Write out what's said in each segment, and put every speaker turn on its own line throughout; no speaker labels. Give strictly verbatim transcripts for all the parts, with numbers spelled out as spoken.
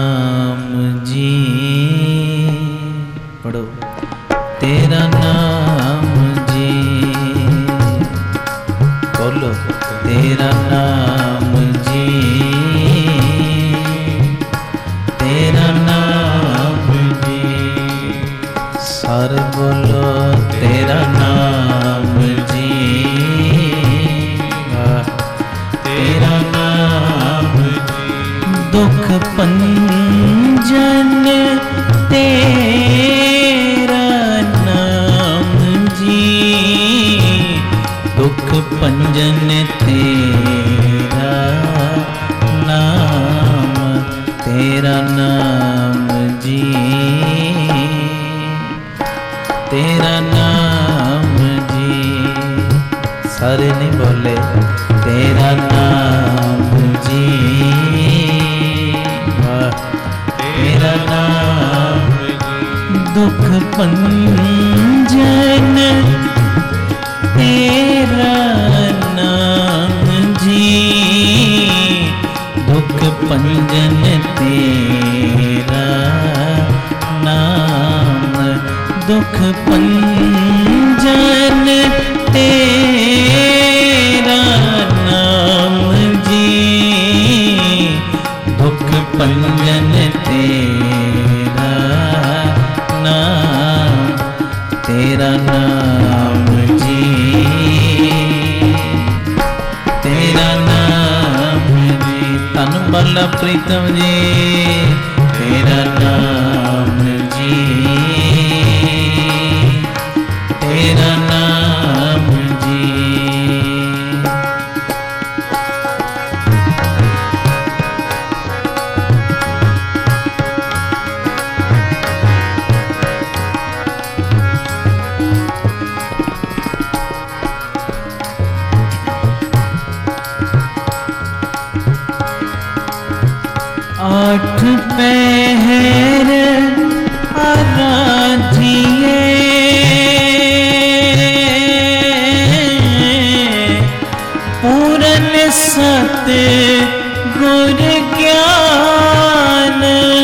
नाम जी, पढ़ो तेरा नाम जी, बोलो तेरा नाम जी, तेरा नाम जी, सारे बोलो तेरा नाम जी, तेरा नाम जी, दुख पंजन तेरा नाम जी, दुख पंजन तेरा नाम, तेरा नाम जी, तेरा नाम जी, सारे नहीं बोले तेरा नाम जी, वाह तेरा नाम जी, दुख पंजन तेरा नाम जी, दुख पंजन तेरा नाम, दुख पंजन तेरा नाम जी, दुख पंजन तेरा नाम, तेरा नाम जी, तेरा नाम जी, तन बाला प्रीतम जी, तेरा नाम जी, तेरा नाम जी, आठ पहर आराधिए, पूरन सत गुर ज्ञान,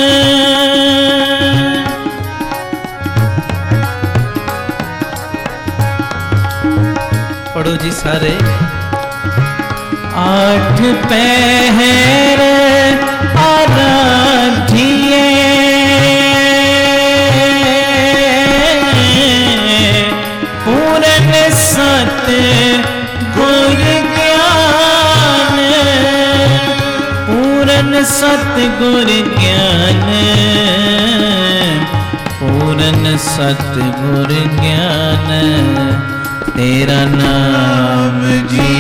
पढ़ो जी सारे, आठ पहर आराधिए, पूरन सत गुर ज्ञान, पूरन सत गुर ज्ञान, पूरन सत गुर ज्ञान, तेरा नाम जी,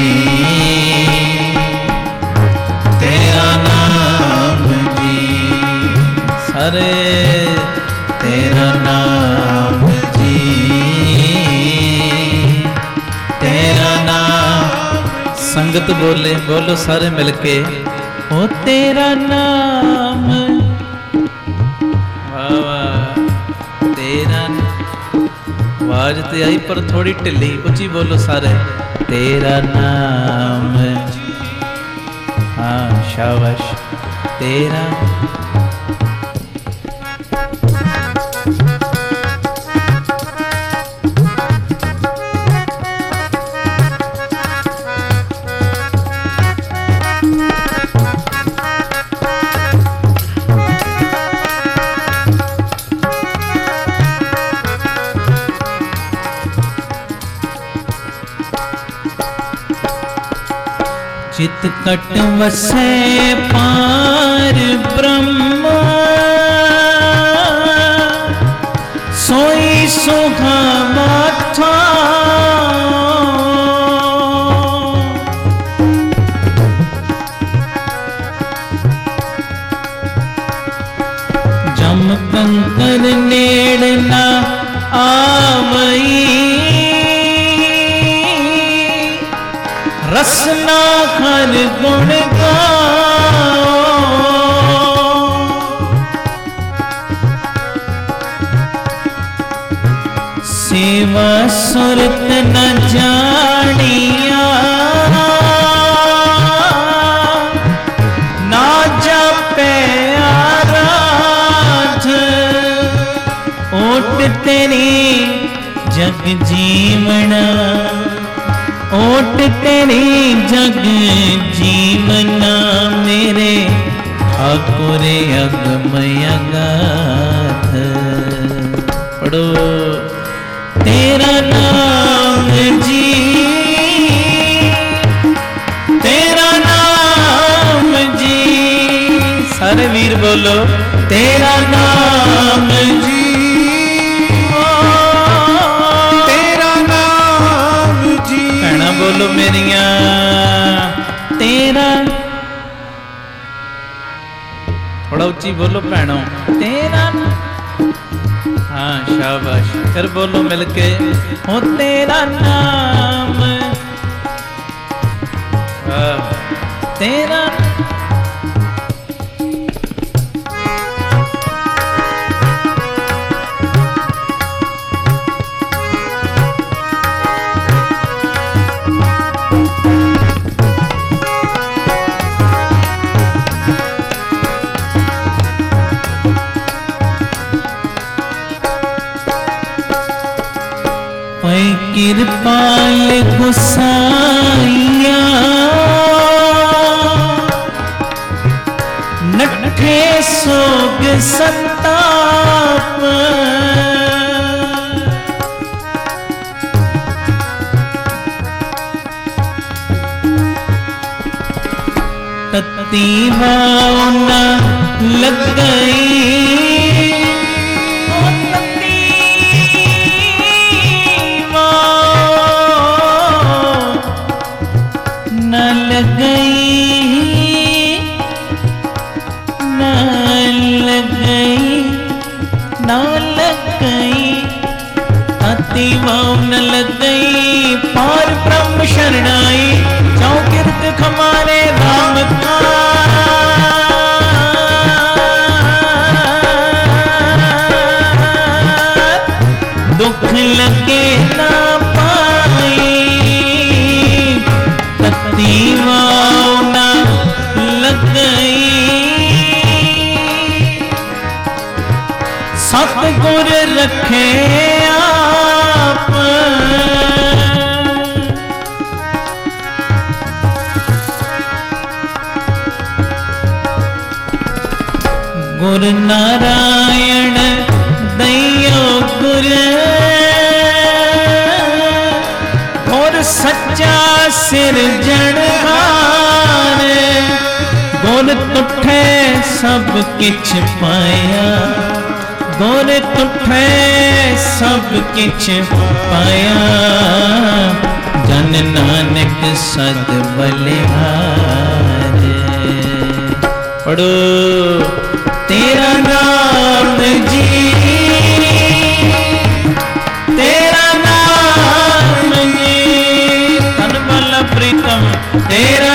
तेरा नाम जी, सारे तेरा नाम जी, तेरा नाम, संगत बोले बोलो सारे मिलके, ओ तेरा नाम, वाह वाह, तेरा आवाज तो आई पर थोड़ी ढिली, उची बोलो सारे, तेरा नाम, हाँ शाबाश, तेरा चित कट वसे पार ब्रह्म, सोई सुहावा था, जम कंकर नेड़ ना आवई, रसना हर गुण गाओ, सेवा सुरत न जानिया, ना जपे आरा, जग जीवना ओट तेरी जग जीवना मेरे ठाकुर अगमय अगाध। पढ़ो तेरा नाम जी, तेरा नाम जी, सारे वीर बोलो तेरा नाम जी,
तेरा नाम जी।
भैणा बोलो मेरिया तेरा, थोड़ा उच्ची बोलो भैणों तेरा। हाँ शाबाश, फिर बोलो मिलके हो तेरा नाम, तेरा कृपाल गुसाइया नठे सोग संताप, तत्ती वाव न लग गई, न लग गई पार ब्रह्म शरणाई, चौकिर्त खमारे राम का। दुख लगे ना पाई, तत्ती वाव न लग गई, सतगुर रखे गुर नारायण दयो गुर, गुर सच्चा सिरजनहार, गुर तुठे सब किछ पाया, गुर तुठे सब किछ पाया, जन नानक सद बलिहार। पढ़ो तेरा नाम जी, तेरा नाम जी, तन बल प्रीतम तेरा